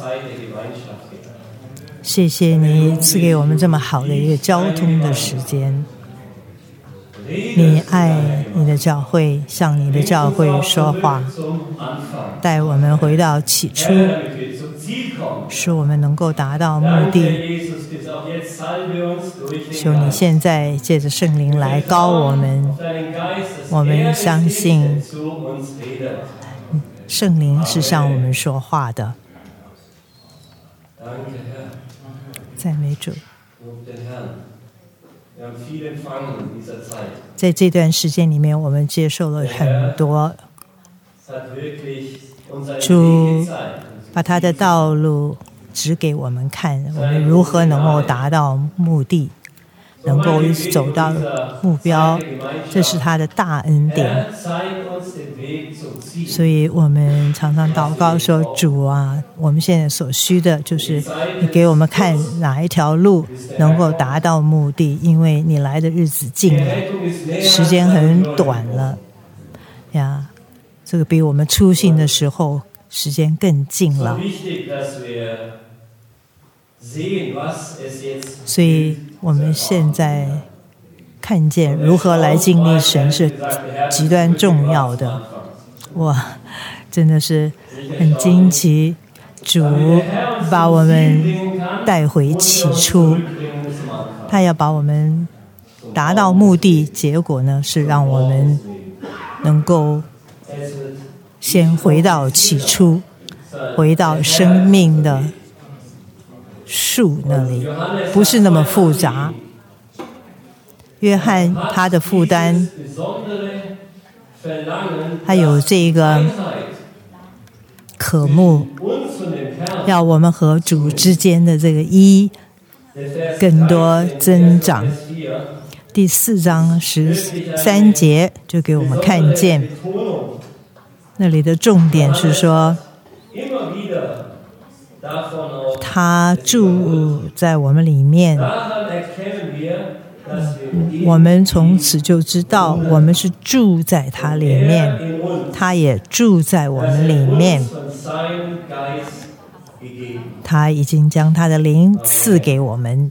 谢谢你赐给我们这么好的一个交通的时间。你爱你的教会，向你的教会说话，带我们回到起初，使我们能够达到目的。求你现在借着圣灵来膏我们，我们相信圣灵是向我们说话的。赞美主。在这段时间里面，我们接受了很多，主把他的道路指给我们看，我们如何能够达到目的，能够走到目标，这是他的大恩典。所以我们常常祷告说，主啊，我们现在所需的就是你给我们看哪一条路能够达到目的，因为你来的日子近了，时间很短了呀，这个比我们初信的时候时间更近了。所以我们现在看见如何来经历神是极端重要的。哇，真的是很惊奇，主把我们带回起初，他要把我们达到目的，结果呢是让我们能够先回到起初，回到生命的树那里，不是那么复杂。约翰他的负担，他有这个渴慕，要我们和主之间的这个一更多增长。第4章13节就给我们看见，那里的重点是说，他住在我们里面，我们从此就知道我们是住在他里面，他也住在我们里面，他已经将他的灵赐给我们，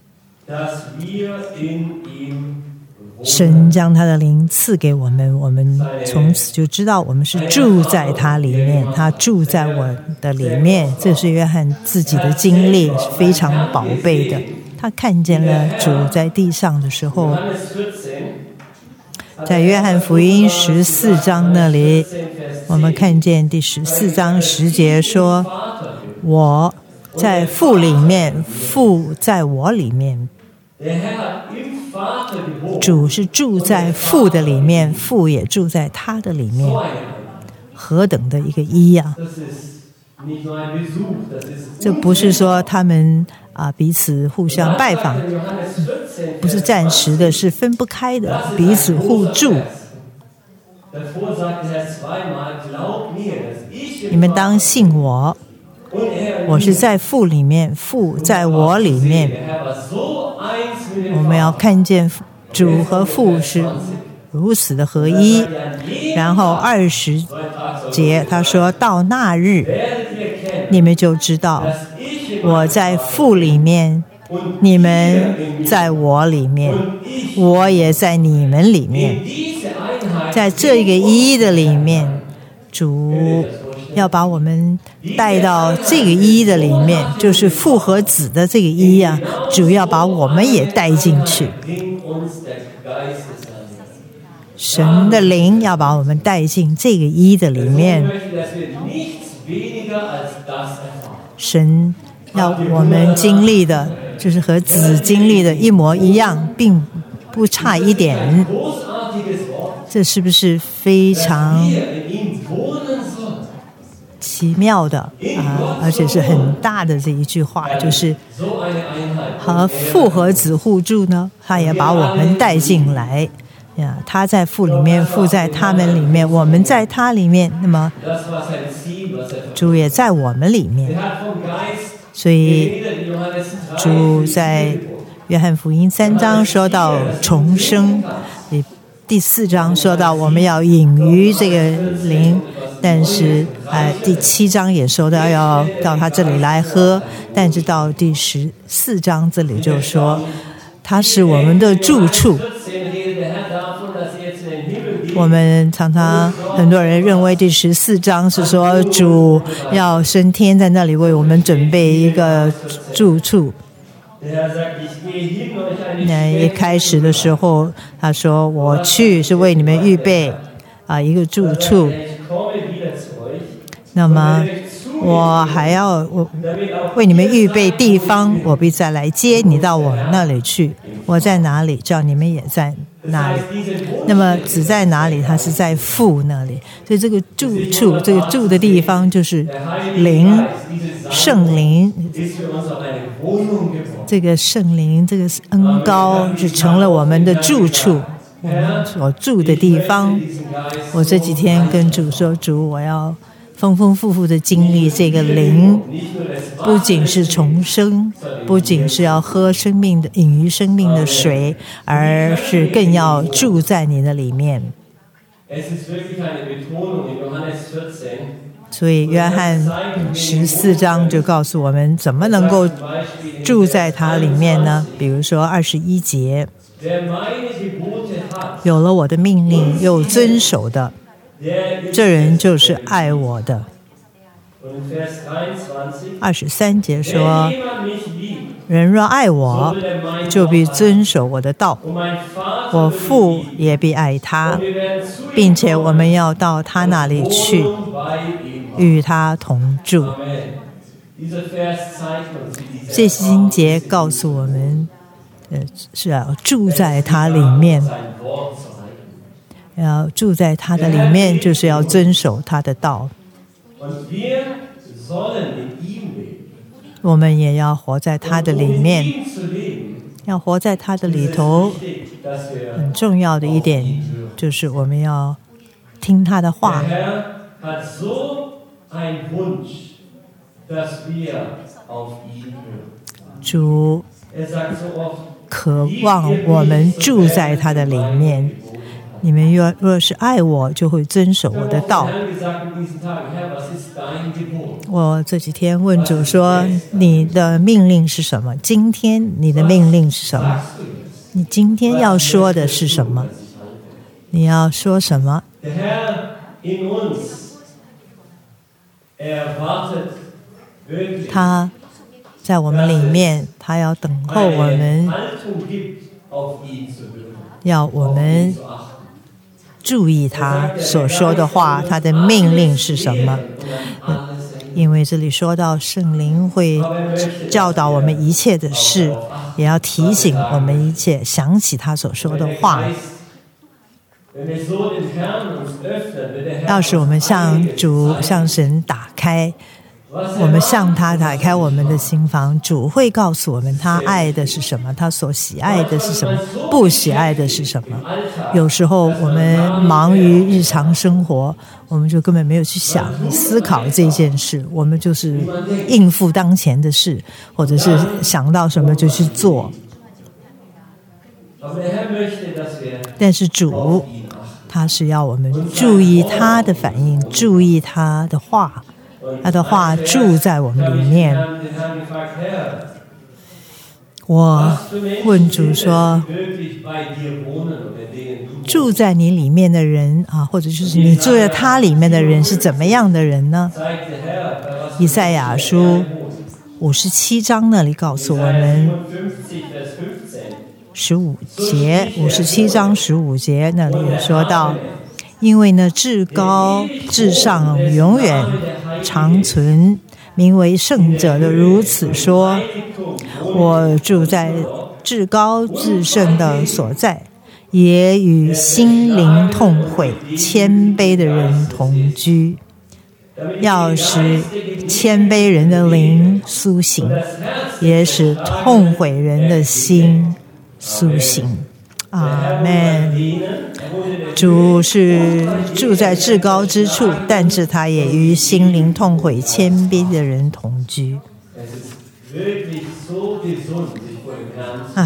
神将他的灵赐给我们，我们从此就知道我们是住在他里面，他住在我的里面。这是约翰自己的经历，是非常宝贝的。他看见了主在地上的时候，在约翰福音14章那里，我们看见第14章10节说，我在父里面，父在我里面。主是住在父的里面，父也住在他的里面，何等的一个一啊！这不是说他们彼此互相拜访，不是暂时的，是分不开的，彼此互助。你们当信我，我是在父里面，父在我里面。我们要看见主和父是如此的合一。然后20节他说，到那日你们就知道我在父里面，你们在我里面，我也在你们里面。在这个一的里面，主要把我们带到这个一的里面，就是父和子的这个一啊，主要把我们也带进去。神的灵要把我们带进这个一的里面，神要我们经历的就是和子经历的一模一样，并不差一点。这是不是非常奇妙的而且是很大的这一句话，就是和父和子互助呢，他也把我们带进来呀。他在父里面，父在他们里面，我们在他里面，那么主也在我们里面。所以主在约翰福音3章说到重生，第4章说到我们要隐于这个灵， 但是第7章也说到要到他这里来喝，但是到第14章这里就说他是我们的住处。我们常常很多人认为第14章是说主要升天，在那里为我们准备一个住处。那一开始的时候他说我去是为你们预备一个住处，那么我还要为你们预备地方，我必再来接你到我那里去。我在哪里，叫你们也在哪里。那么子在哪里？他是在父那里。所以这个住处，这个住的地方就是灵，圣灵。这个圣灵，这个恩膏是成了我们的住处，我们所住的地方。我这几天跟主说，主，我要丰丰富富的经历这个灵，不仅是重生，不仅是要喝生命的饮于生命的水，而是更要住在你的里面。所以约翰14章就告诉我们怎么能够住在它里面呢？比如说21节，有了我的命令又遵守的，这人就是爱我的。23节说，人若爱我，就必遵守我的道，我父也必爱他，并且我们要到他那里去，与他同住。这经节告诉我们，是要住在他里面，要住在他的里面，就是要遵守他的道。我们也要活在他的里面，要活在他的里头。很重要的一点就是我们要听他的话。主渴望我们住在他的里面。你们若是爱我，就会遵守我的道。我这几天问主说，你的命令是什么？今天你的命令是什么？你今天要说的是什么？你要说什么？他在我们里面，他要等候我们，要我们注意他所说的话，他的命令是什么？因为这里说到圣灵会教导我们一切的事，也要提醒我们一切，想起他所说的话。要是我们向主、向神打开，我们向他打开我们的心房，主会告诉我们他爱的是什么，他所喜爱的是什么，不喜爱的是什么。有时候我们忙于日常生活，我们就根本没有去思考这件事，我们就是应付当前的事，或者是想到什么就去做。但是主他是要我们注意他的反应，注意他的话，他的话住在我们里面。我问主说，住在你里面的人或者就是你住在他里面的人是怎么样的人呢？以赛亚书57章那里告诉我们15节，57章15节那里也说到，因为呢至高至上永远长存，名为圣者的如此说，我住在至高至圣的所在，也与心灵痛悔谦卑的人同居，要使谦卑人的灵苏醒，也使痛悔人的心苏醒。阿们。主是住在至高之处，但是他也与心灵痛悔谦卑的人同居。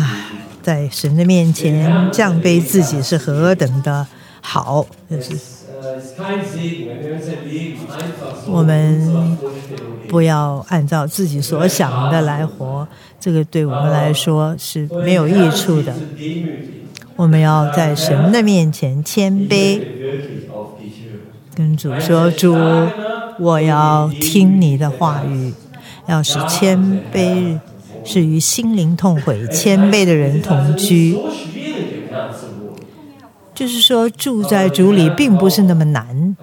在神的面前降卑自己是何等的好，就是我们不要按照自己所想的来活，这个对我们来说是没有益处的。我们要在神的面前谦卑，跟主说：主，我要听你的话语。要使谦卑是与心灵痛悔谦卑的人同居。就是说，住在主里并不是那么难。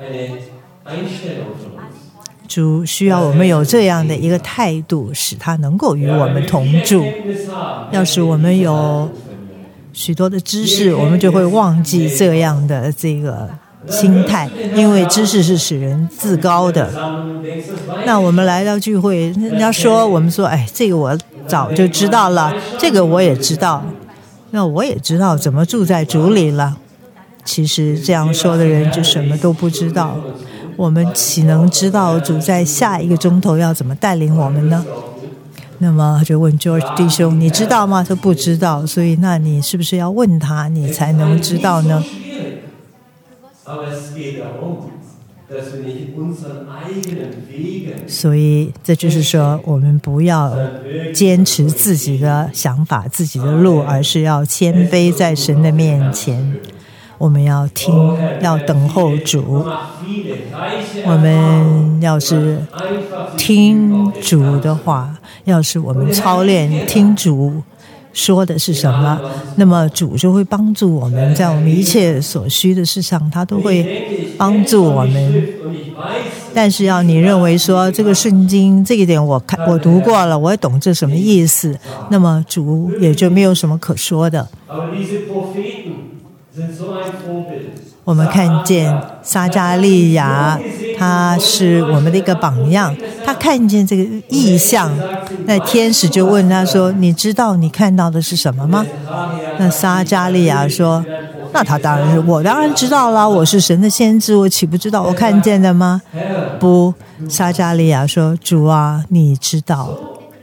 主需要我们有这样的一个态度，使他能够与我们同住。要是我们有许多的知识，我们就会忘记这样的这个心态，因为知识是使人自高的。那我们来到聚会，人家说我们说，哎，这个我早就知道了，这个我也知道，那我也知道怎么住在主里了。其实这样说的人就什么都不知道。我们岂能知道主在下一个钟头要怎么带领我们呢？那么就问 George 弟兄，你知道吗？他不知道，所以那你是不是要问他，你才能知道呢？所以这就是说，我们不要坚持自己的想法、自己的路，而是要谦卑在神的面前。我们要听，要等候主。我们要是听主的话，要是我们操练听主说的是什么，那么主就会帮助我们，在我们一切所需的事上，他都会帮助我们。但是要你认为说这个圣经这一点我读过了，我也懂这什么意思，那么主也就没有什么可说的。我们看见撒迦利亚，他是我们的一个榜样。他看见这个异象，那天使就问他说：“你知道你看到的是什么吗？”那撒迦利亚说：“那我当然知道了，我是神的先知，我岂不知道我看见的吗？”不，撒迦利亚说：“主啊，你知道。”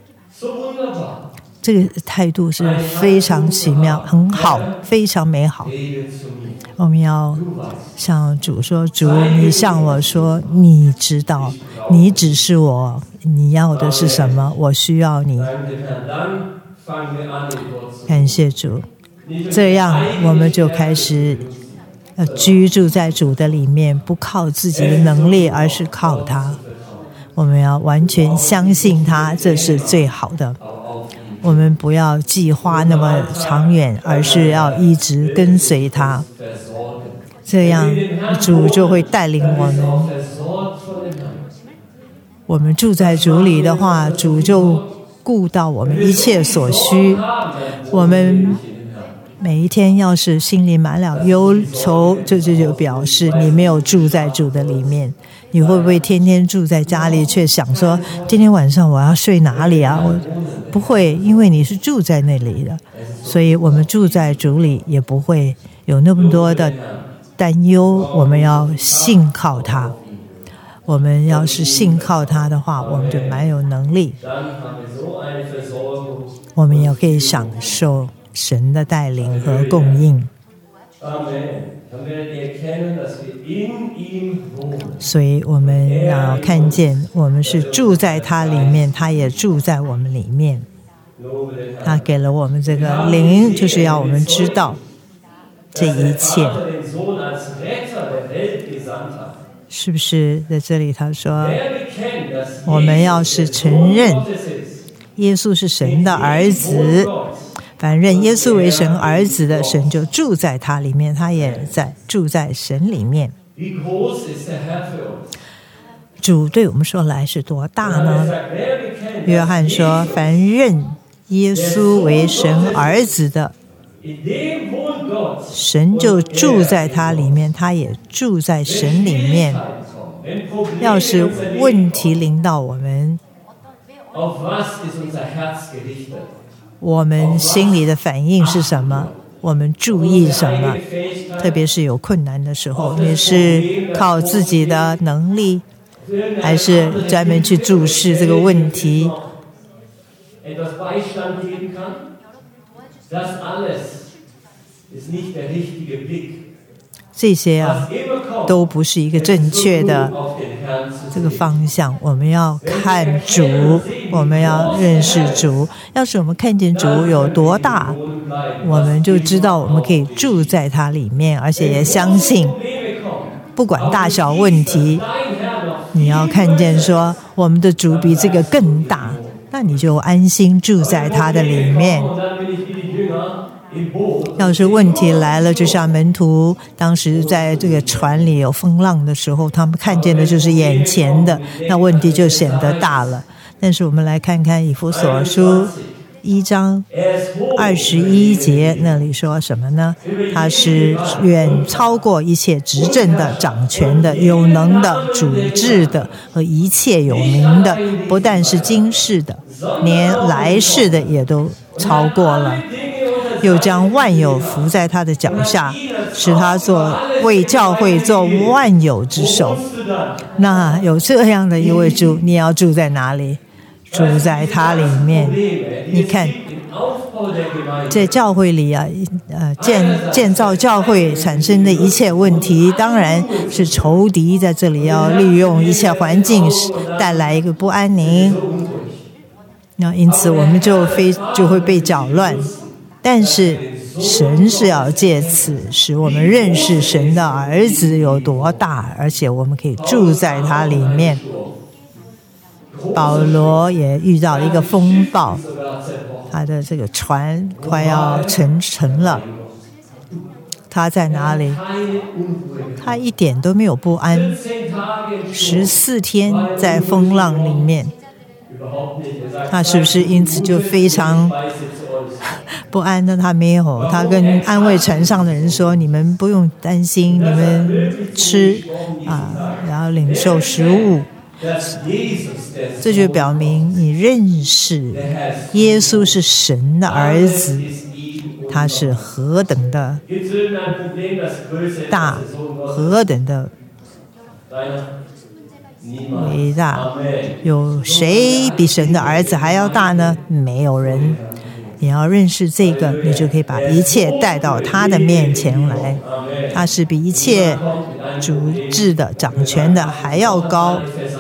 这个态度是非常奇妙，很好，非常美好。我们要向主说：主，你向我说，你知道，你指示我，你要的是什么，我需要你。感谢主，这样我们就开始居住在主的里面，不靠自己的能力，而是靠他。我们要完全相信他，这是最好的。我们不要计划那么长远，而是要一直跟随他，这样主就会带领我们。我们住在主里的话，主就顾到我们一切所需。我们每一天要是心里满了忧愁，这就表示你没有住在主的里面。你会不会天天住在家里，却想说今天晚上我要睡哪里啊？我不会，因为你是住在那里的。所以我们住在主里也不会有那么多的担忧。我们要信靠他。我们要是信靠他的话，我们就蛮有能力。我们也可以享受神的带领和供应。所以我们要看见，我们是住在他里面，他也住在我们里面。他给了我们这个灵，就是要我们知道这一切。是不是在这里他说，我们要是承认耶稣是神的儿子，凡认耶稣为神儿子的，神就住在他里面，他也住在神里面。主对我们说来是多大呢？约翰说，凡认耶稣为神儿子的，神就住在他里面，他也住在神里面。要是问题临到我们，我们心里的反应是什么？我们注意什么？特别是有困难的时候，你是靠自己的能力，还是专门去注视这个问题？ 这些都不是一个正确的这个方向。我们要看主，我们要认识主。要是我们看见主有多大，我们就知道我们可以住在他里面，而且也相信不管大小问题，你要看见说我们的主比这个更大，那你就安心住在他的里面。要是问题来了，就像门徒当时在这个船里有风浪的时候，他们看见的就是眼前的，那问题就显得大了。但是我们来看看以弗所书1章21节，那里说什么呢？他是远超过一切执政的、掌权的、有能的、主治的和一切有名的，不但是今世的，连来世的也都超过了。又将万有伏在他的脚下，使他为教会做万有之首。那有这样的一位主，你要住在哪里？住在他里面。你看在教会里建造教会产生的一切问题，当然是仇敌在这里要利用一切环境带来一个不安宁，那因此我们就会被搅乱。但是神是要借此使我们认识神的儿子有多大，而且我们可以住在他里面。保罗也遇到一个风暴，他的这个船快要沉了。他在哪里？他一点都没有不安，14天在风浪里面，他是不是因此就非常不安呢？他没有，他跟安慰船上的人说：“你们不用担心，你们吃然后领受食物。”这就表明你认识耶稣是神的儿子，他是何等的大，何等的伟大。有谁比神的儿子还要大呢？没有人。你要认识这个，你就可以把一切带到他的面前来。他是比一切主治的、掌权的还要高。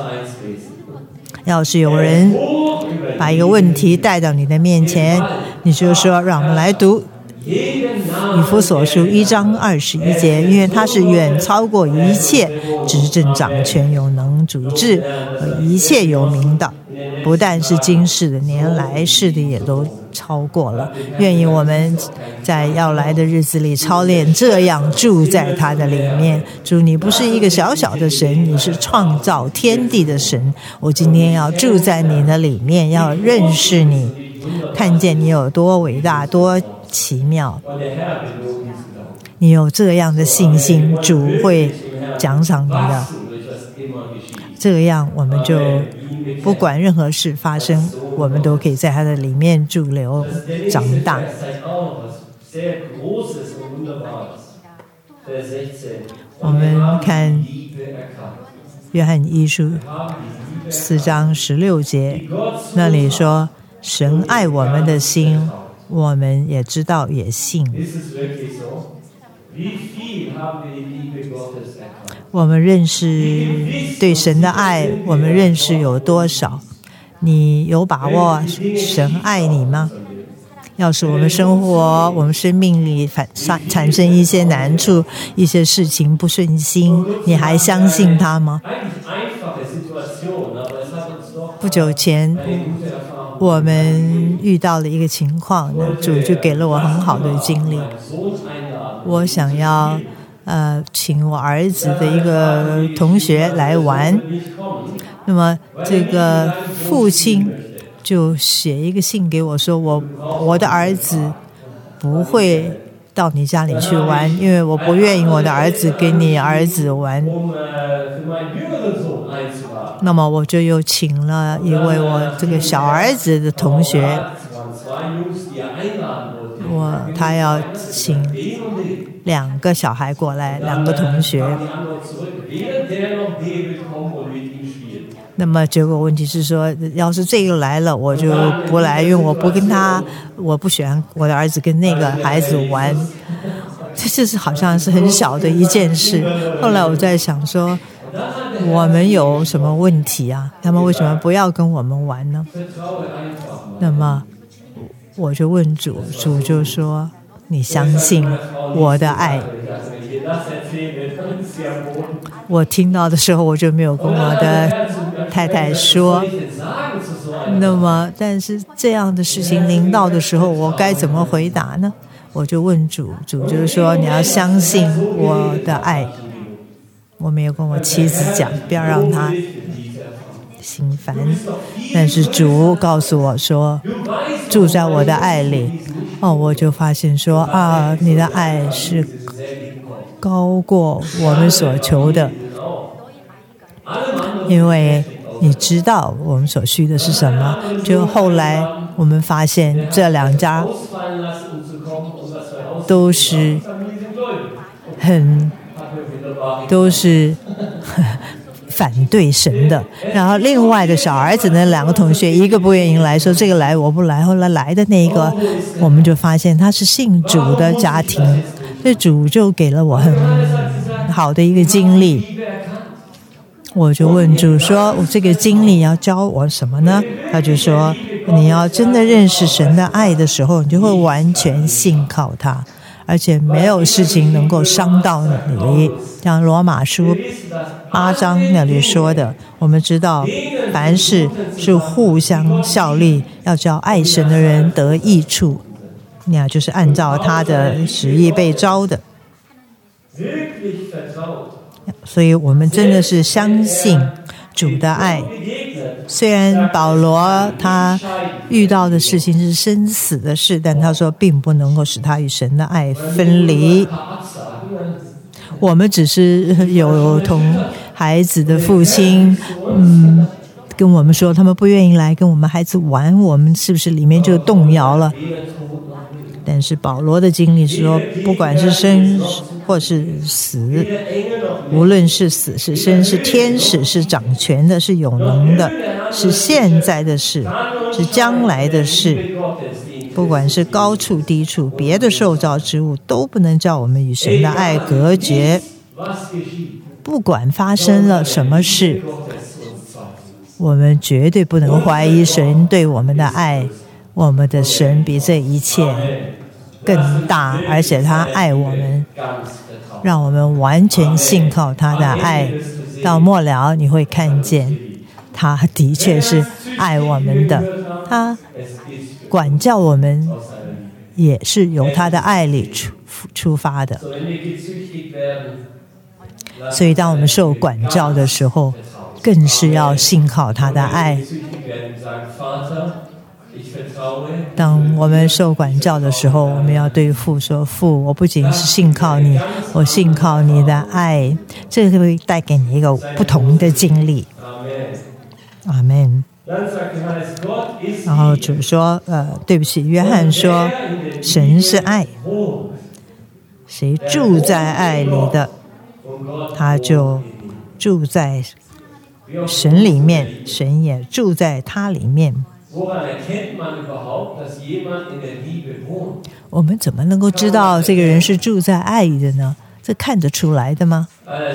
要是有人把一个问题带到你的面前，你就说：“让我们来读以弗所书1章21节，因为他是远超过一切执政、掌权、有能、主治和一切有名的，不但是今世的，连来世的也都超过了。”愿意我们在要来的日子里操练这样住在他的里面。主，你不是一个小小的神，你是创造天地的神。我今天要住在你的里面，要认识你，看见你有多伟大，多奇妙。你有这样的信心，主会奖赏你的。这样我们就不管任何事发生，我们都可以在他的里面驻留长大。我们看约翰一书4章16节，那里说：“神爱我们的心，我们也知道也信。”我们认识对神的爱，我们认识有多少？你有把握神爱你吗？要是我们生活、我们生命里产生一些难处、一些事情不顺心，你还相信他吗？不久前我们遇到了一个情况，主就给了我很好的经历。我想要请我儿子的一个同学来玩，那么这个父亲就写一个信给我说，我的儿子不会到你家里去玩，因为我不愿意我的儿子跟你儿子玩。那么我就又请了一位我这个小儿子的同学，他要请2个小孩过来，2个同学。那么结果问题是说，要是这个来了我就不来，因为我不喜欢我的儿子跟那个孩子玩。 这就是好像是很小的一件事。后来我在想说，我们有什么问题啊？他们为什么不要跟我们玩呢？那么我就问主，主就说：“你相信我的爱。”我听到的时候，我就没有跟我的太太说。那么，但是这样的事情临到的时候，我该怎么回答呢？我就问主，主就是说你要相信我的爱。我没有跟我妻子讲，不要让她心烦。但是主告诉我说，住在我的爱里。我就发现说你的爱是高过我们所求的，因为你知道我们所需的是什么。就后来我们发现这两家都是反对神的。然后另外的小儿子那两个同学，一个不愿意来，说这个来我不来。后来来的那一个，我们就发现他是信主的家庭，所以主就给了我很好的一个经历。我就问主说，我这个经历要教我什么呢？他就说，你要真的认识神的爱的时候，你就会完全信靠他，而且没有事情能够伤到你。像罗马书8章那里说的，我们知道凡事是互相效力，要叫爱神的人得益处，那就是按照他的旨意被招的。所以我们真的是相信主的爱。虽然保罗他遇到的事情是生死的事，但他说并不能够使他与神的爱分离。我们只是有同孩子的父亲跟我们说他们不愿意来跟我们孩子玩，我们是不是里面就动摇了？但是保罗的经历是说，不管是生或是死，无论是死是生，是天使，是掌权的，是有能的，是现在的事，是将来的事，不管是高处低处，别的受造之物都不能叫我们与神的爱隔绝。不管发生了什么事，我们绝对不能怀疑神对我们的爱。我们的神比这一切更大，而且他爱我们，让我们完全信靠他的爱。到末了你会看见他的确是爱我们的，他管教我们也是由他的爱里出发的。所以当我们受管教的时候，更是要信靠他的爱。当我们受管教的时候，我们要对父说，父，我不仅是信靠你，我信靠你的爱。这会带给你一个不同的经历。阿们。然后主说对不起，约翰说神是爱，谁住在爱里的，他就住在神里面，神也住在他里面。我们怎么能够知道这个人是住在爱里的呢？这看得出来的吗？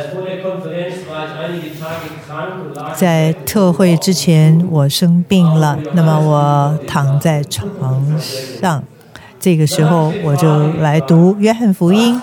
在特会之前我生病了，那么我躺在床上，这个时候我就来读约翰福音，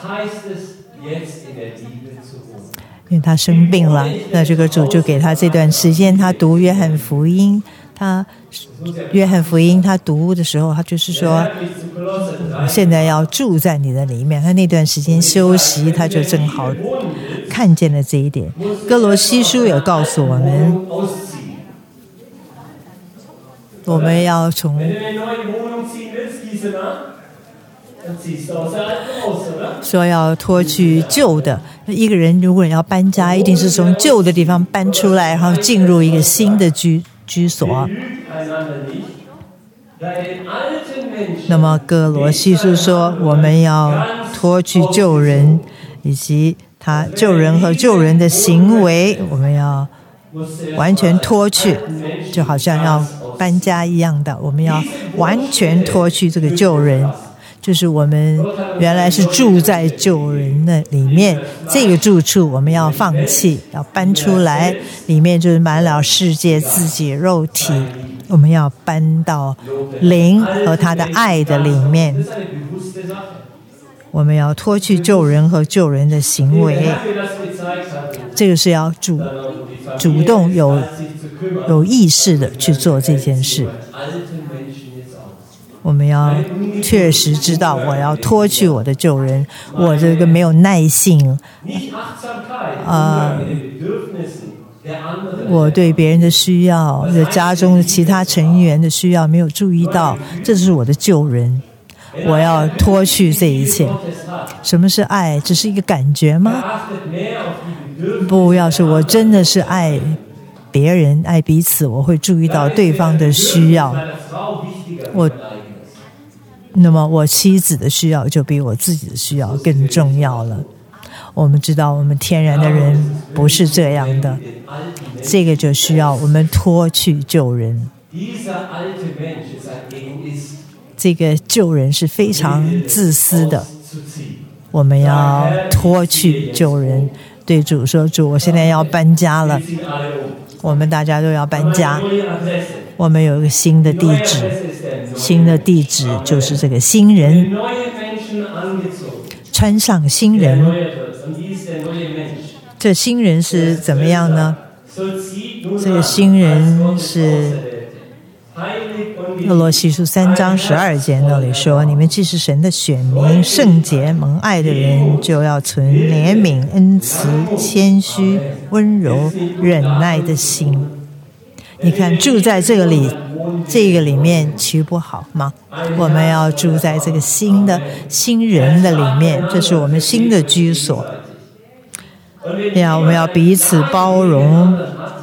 因为他生病了，那这个主就给他这段时间他读约翰福音。约翰福音他读的时候，他就是说现在要住在你的里面。他那段时间休息，他就正好看见了这一点。哥罗西书也告诉我们，我们要从说要脱去旧的。一个人如果要搬家，一定是从旧的地方搬出来，然后进入一个新的居所。那么哥罗西书说，我们要脱去旧人，以及他旧人和旧人的行为，我们要完全脱去，就好像要搬家一样的，我们要完全脱去这个旧人。 就是我们原来是住在救人的里面，这个住处我们要放弃，要搬出来，里面就是满了世界自己肉体，我们要搬到灵和他的爱的里面，我们要脱去救人和救人的行为，这个是要主动有意识的去做这件事。我们要确实知道我要脱去我的旧人，我这个没有耐性，我对别人的需要，家中的其他成员的需要没有注意到，这是我的旧人，我要脱去这一切。什么是爱？只是一个感觉吗？不，要是我真的是爱别人，爱彼此，我会注意到对方的需要，那么我妻子的需要就比我自己的需要更重要了。我们知道我们天然的人不是这样的，这个就需要我们脱去旧人。这个旧人是非常自私的，我们要脱去旧人。对主说，主，我现在要搬家了，我们大家都要搬家，我们有一个新的地址，新的地址就是这个新人，穿上新人。这新人是怎么样呢？这个新人是哥罗西书3章12节那里说，你们既是神的选民，圣洁蒙爱的人，就要存怜悯、恩慈、谦虚、温柔、忍耐的心。你看，住在这个里面岂不好吗？我们要住在这个新人的里面，这是我们新的居所。我们要彼此包容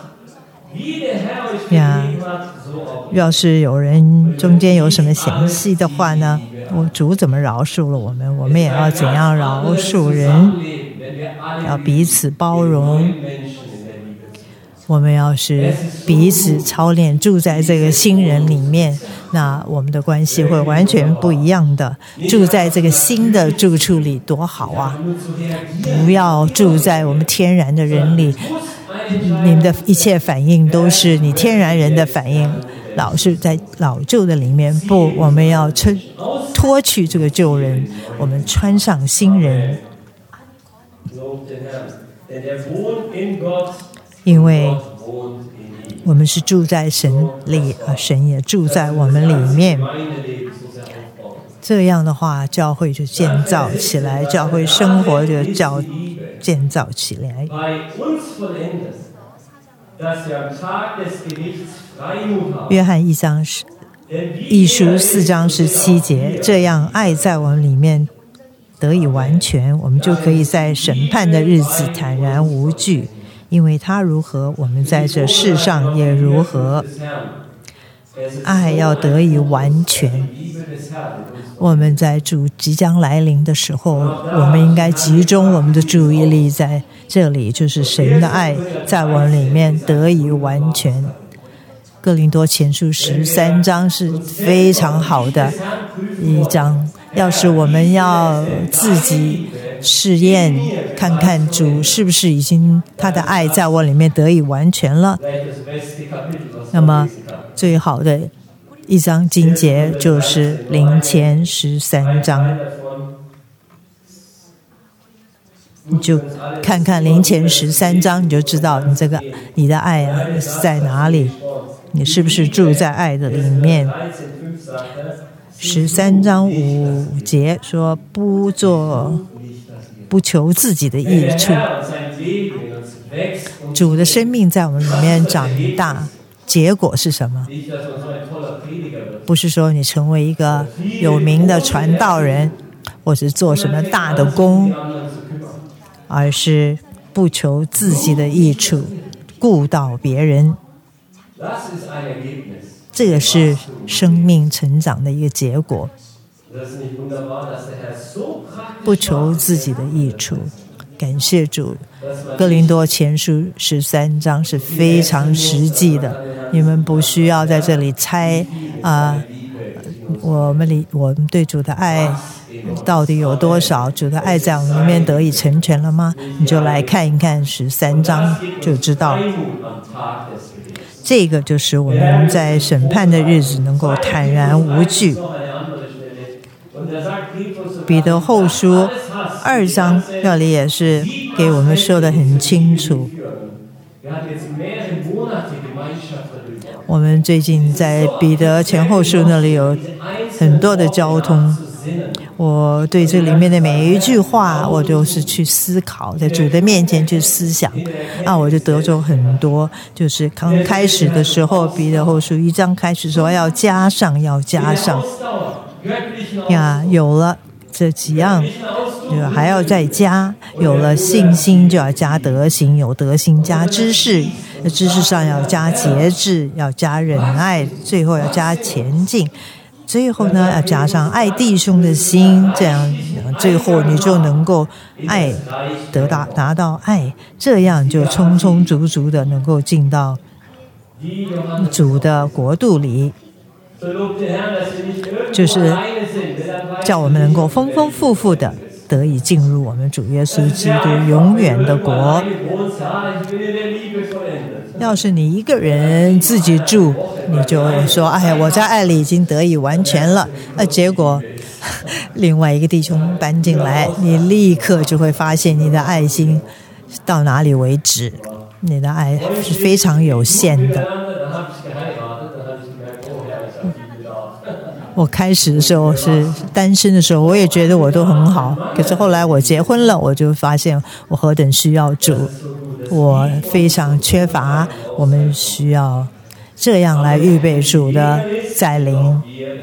要是有人中间有什么嫌隙的话呢，主怎么饶恕了我们，我们也要怎样饶恕人，要彼此包容。我们要是彼此操练，住在这个新人里面，那我们的关系会完全不一样的。住在这个新的住处里多好啊！不要住在我们天然的人里，你们的一切反应都是你天然人的反应，老是在老旧的里面。不，我们要脱去这个旧人，我们穿上新人。因为我们是住在神里，神也住在我们里面。这样的话，教会就建造起来，教会生活就建造起来。约翰一书4章17节，这样爱在我们里面得以完全，我们就可以在审判的日子坦然无惧，因为他如何，我们在这世上也如何。爱要得以完全，我们在主即将来临的时候，我们应该集中我们的注意力在这里，就是神的爱在我们里面得以完全。哥林多前书13章是非常好的一章，要是我们要自己试验看看主是不是已经他的爱在我里面得以完全了，那么最好的一章经节就是林前13章，你就看看林前13章，你就知道你的爱是在哪里，你是不是住在爱的里面。13章5节说，不求自己的益处。主的生命在我们里面长大，结果是什么？不是说你成为一个有名的传道人，或是做什么大的工，而是不求自己的益处，顾到别人。这个是生命成长的一个结果。不求自己的益处，感谢主。哥林多前书13章是非常实际的，你们不需要在这里我们对主的爱到底有多少？主的爱在我们里面得以成全了吗？你就来看一看13章就知道。这个就是我们在审判的日子能够坦然无惧。彼得后书2章那里也是给我们说得很清楚。我们最近在彼得前后书那里有很多的交通，我对这里面的每一句话我都是去思考，在主的面前去思想我就得着很多。就是刚开始的时候，彼得后书1章开始说要加上呀，有了这几样还要再加，有了信心就要加德行，有德行加知识，知识上要加节制，要加忍耐，最后要加前进，最后呢要加上爱弟兄的心，这样最后你就能够爱达到爱，这样就充充足足的能够进到主的国度里，就是叫我们能够丰丰富富的得以进入我们主耶稣基督永远的国。要是你一个人自己住，你就说我在爱里已经得以完全了，结果另外一个弟兄搬进来，你立刻就会发现你的爱心到哪里为止，你的爱是非常有限的。我开始的时候是单身的时候，我也觉得我都很好，可是后来我结婚了，我就发现我何等需要主，我非常缺乏，我们需要这样来预备主的再临。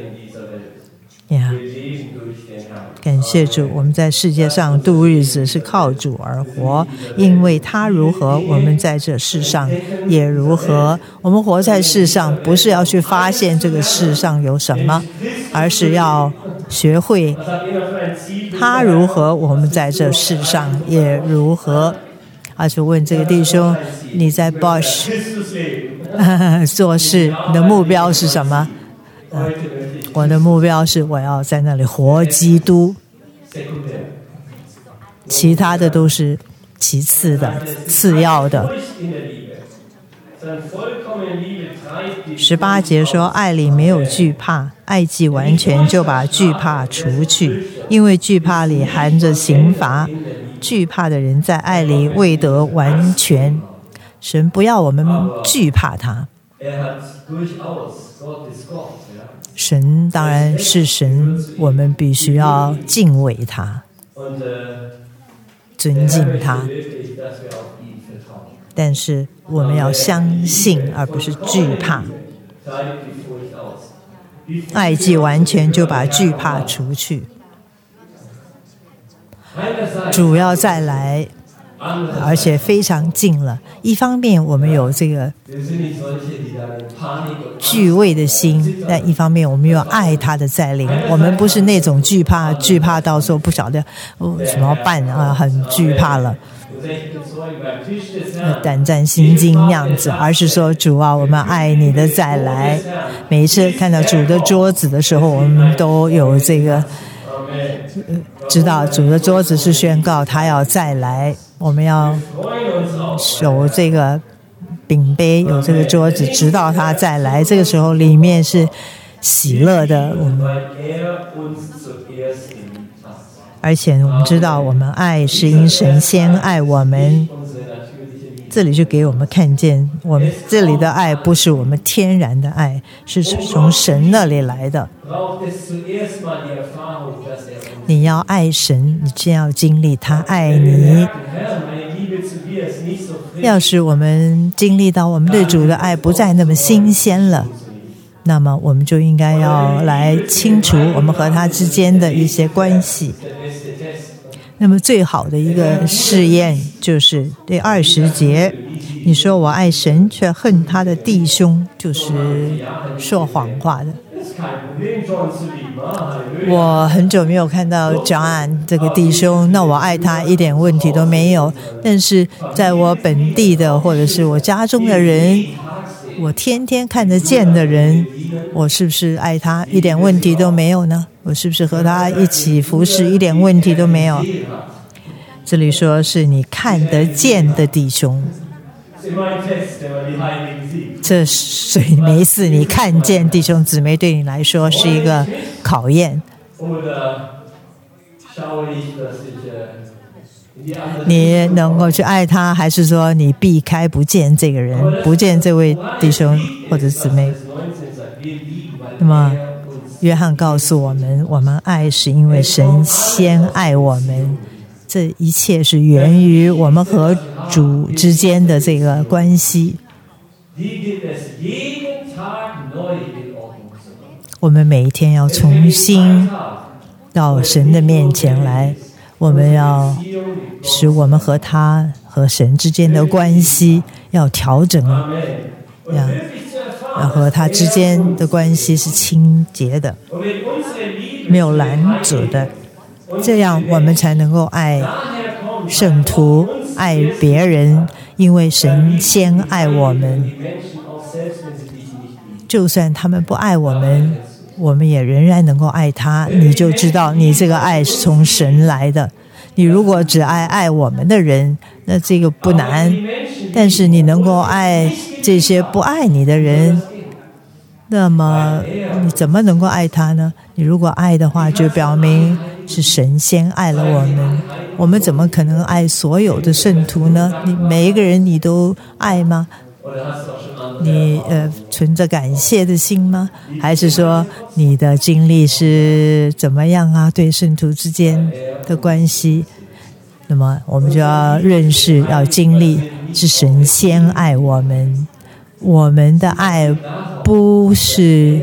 感谢主，我们在世界上度日子是靠主而活，因为他如何，我们在这世上也如何。我们活在世上不是要去发现这个世上有什么，而是要学会他如何，我们在这世上也如何。就问这个弟兄，你在 Bosch 做事，你的目标是什么？我的目标是我要在那里活基督，其他的都是其次的、次要的。18节说，爱里没有惧怕，爱既完全，就把惧怕除去，因为惧怕里含着刑罚，惧怕的人在爱里未得完全。神不要我们惧怕他，神当然是神，我们必须要敬畏他，尊敬他，但是我们要相信而不是惧怕。爱既完全，就把惧怕除去。主要再来，而且非常近了。一方面我们有这个惧畏的心，但一方面我们又爱他的再临。我们不是那种惧怕到时候不晓得怎么办很惧怕了，胆战心惊那样子，而是说主啊，我们爱你的再来。每一次看到主的桌子的时候，我们都有这个知道主的桌子是宣告他要再来，我们要守这个饼杯，有这个桌子直到他再来。这个时候里面是喜乐的，而且我们知道我们爱是因神先爱我们。这里就给我们看见，我们这里的爱不是我们天然的爱，是从神那里来的。你要爱神，你先要经历他爱你。要是我们经历到我们对主的爱不再那么新鲜了，那么我们就应该要来清除我们和他之间的一些关系。那么最好的一个试验就是第20节，你说我爱神却恨他的弟兄，就是说谎话的。我很久没有看到 John 这个弟兄，那我爱他一点问题都没有，但是在我本地的或者是我家中的人， 我天天看得见的人，我是不是爱他一点问题都没有呢？我是不是和他一起服侍一点问题都没有？这里说是你看得见的弟兄，这所以每一次你看见弟兄姊妹，对你来说是一个考验。你能够去爱他，还是说你避开不见这个人，不见这位弟兄或者姊妹？那么约翰告诉我们，我们爱是因为神先爱我们，这一切是源于我们和主之间的这个关系。我们每一天要重新到神的面前来，我们要使我们和他和神之间的关系要调整，要和他之间的关系是清洁的，没有拦阻的，这样我们才能够爱圣徒，爱别人，因为神先爱我们，就算他们不爱我们，我们也仍然能够爱他。你就知道你这个爱是从神来的。你如果只爱我们的人，那这个不难，但是你能够爱这些不爱你的人，那么你怎么能够爱他呢？你如果爱的话，就表明是神先爱了我们。我们怎么可能爱所有的圣徒呢？你每一个人你都爱吗？你存着感谢的心吗？还是说你的经历是怎么样啊？对圣徒之间的关系，那么我们就要认识，要经历是神先爱我们。我们的爱不是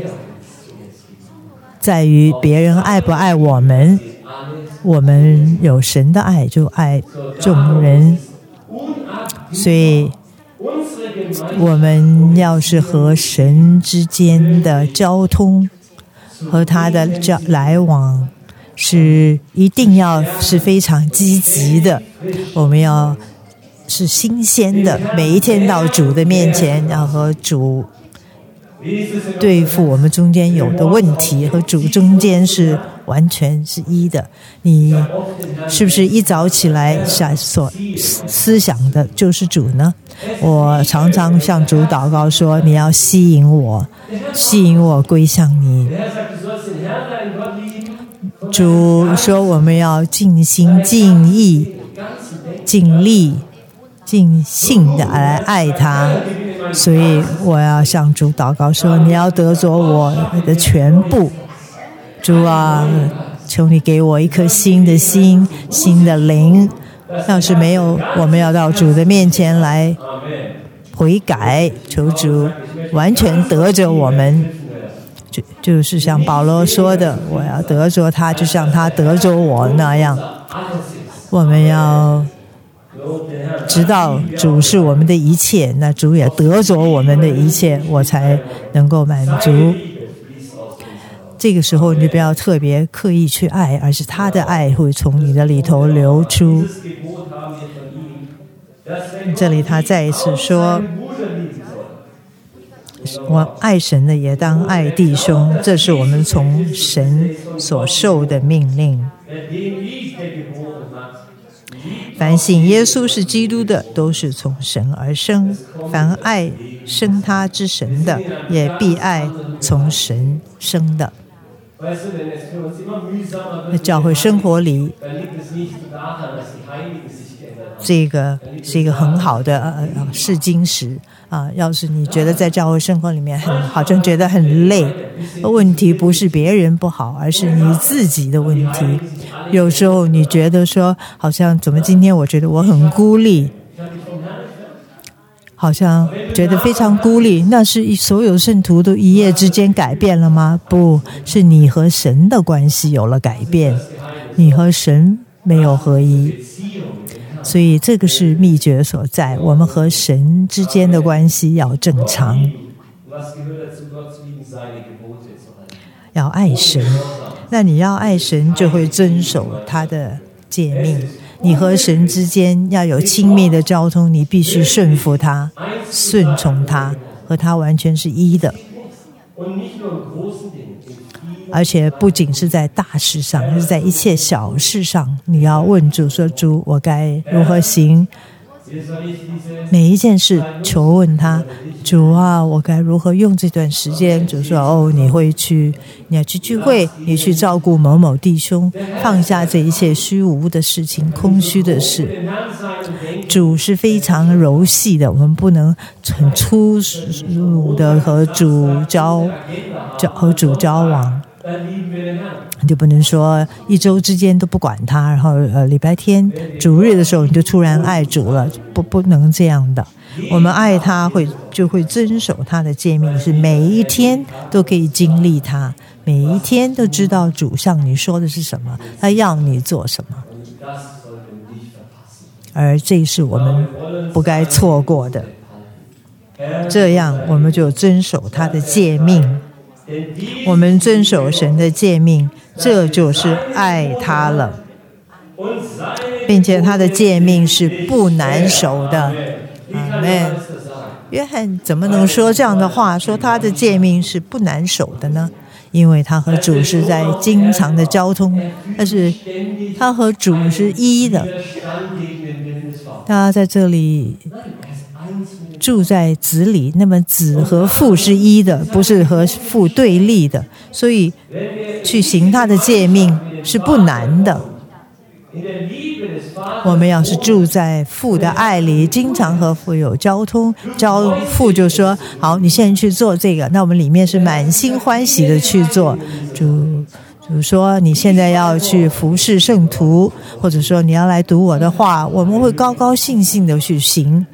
在于别人爱不爱我们，我们有神的爱就爱众人。所以我们要是和神之间的交通和他的来往是一定要是非常积极的，我们要是新鲜的，每一天到主的面前，要和主对付我们中间有的问题，和主中间是完全是一的。你是不是一早起来所思想的就是主呢？我常常向主祷告说，你要吸引我归向你。主说我们要尽心尽意尽力尽性的来爱他，所以我要向主祷告说，你要得着我的全部。主啊，求你给我一颗新的心，新的灵。要是没有，我们要到主的面前来悔改，求主完全得着我们。就是像保罗说的，我要得着他，就像他得着我那样。我们要知道主是我们的一切，那主也得着我们的一切，我才能够满足。这个时候你不要特别刻意去爱，而是他的爱会从你的里头流出。这里他再一次说，我爱神的也当爱弟兄，这是我们从神所受的命令。凡信耶稣是基督的，都是从神而生。凡爱生他之神的，也必爱从神生的。教会生活里，这个是一个很好的试金石啊。要是你觉得在教会生活里面好像觉得很累，问题不是别人不好，而是你自己的问题。有时候你觉得说，好像怎么今天我觉得我很孤立，好像觉得非常孤立，那是所有圣徒都一夜之间改变了吗？不是，你和神的关系有了改变，你和神没有合一，所以这个是秘诀所在。我们和神之间的关系要正常，要爱神。那你要爱神，就会遵守他的诫命。你和神之间要有亲密的交通，你必须顺服他，顺从他， 和他完全是一的。而且不仅是在大事上，而是在一切小事上，你要问主说：主，我该如何行？每一件事求问他，主啊，我该如何用这段时间？主说：你要去聚会，你去照顾某某弟兄，放下这一切虚无的事情、空虚的事。主是非常柔细的，我们不能很粗鲁的和主交往。你就不能说一周之间都不管他，然后礼拜天主日的时候你就突然爱主了，不能这样的。我们爱他就会遵守他的诫命，是每一天都可以经历他，每一天都知道主向你说的是什么，他要你做什么，而这是我们不该错过的。这样我们就遵守他的诫命。我们遵守神的诫命，这就是爱他了，并且他的诫命是不难守的。阿们。约翰怎么能说这样的话，说他的诫命是不难守的呢？因为他和主是在经常的交通，但是他和主是一的，他在这里住在子里，那么子和父是一的，不是和父对立的，所以去行他的诫命是不难的。我们要是住在父的爱里，经常和父有交通，父就说好，你现在去做这个，那我们里面是满心欢喜的去做。主说你现在要去服侍圣徒，或者说你要来读我的话，我们会高高兴兴的去行。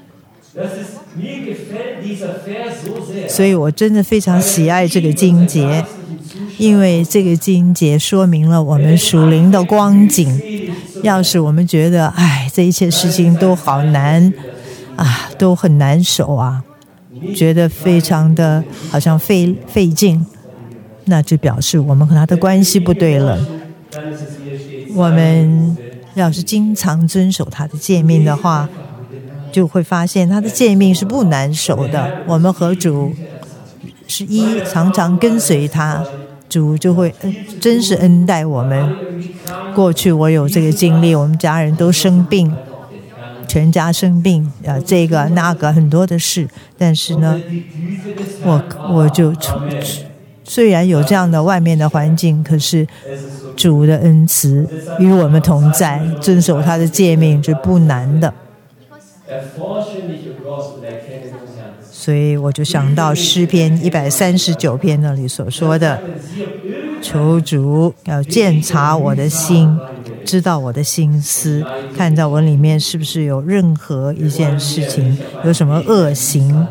所以我真的非常喜爱这个经节，因为这个经节说明了我们属灵的光景。要是我们觉得这一切事情都好难啊，都很难守啊，觉得非常的好像费劲，那就表示我们和他的关系不对了。我们要是经常遵守他的诫命的话，就会发现他的诫命是不难守的。我们和主是一，常常跟随他，主就会真是恩待我们。过去我有这个经历，我们家人都生病，全家生病，这个那个很多的事，但是呢，我就虽然有这样的外面的环境，可是主的恩慈与我们同在，遵守他的诫命是不难的。所以我就想到诗篇139篇那里所说的，求主要鉴察我的心，知道我的心思，看在我里面是不是有任何一件事情，有什么恶行。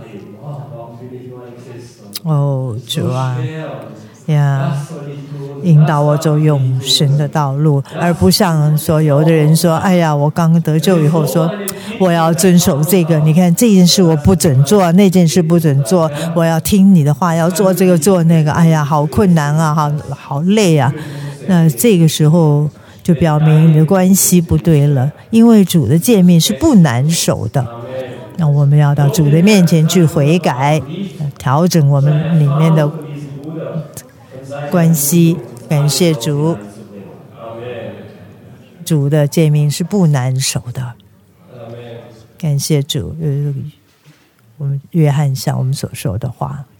主啊呀，引导我走永生的道路，而不像所有的人说，我刚得救以后说我要遵守这个，你看这件事我不准做，那件事不准做，我要听你的话，要做这个做那个，好困难啊，好累啊。那这个时候就表明你的关系不对了，因为主的诫命是不难守的。那我们要到主的面前去悔改，调整我们里面的关系。感谢主，主的诫命是不难守的。感谢主，我们约翰向我们所说的话。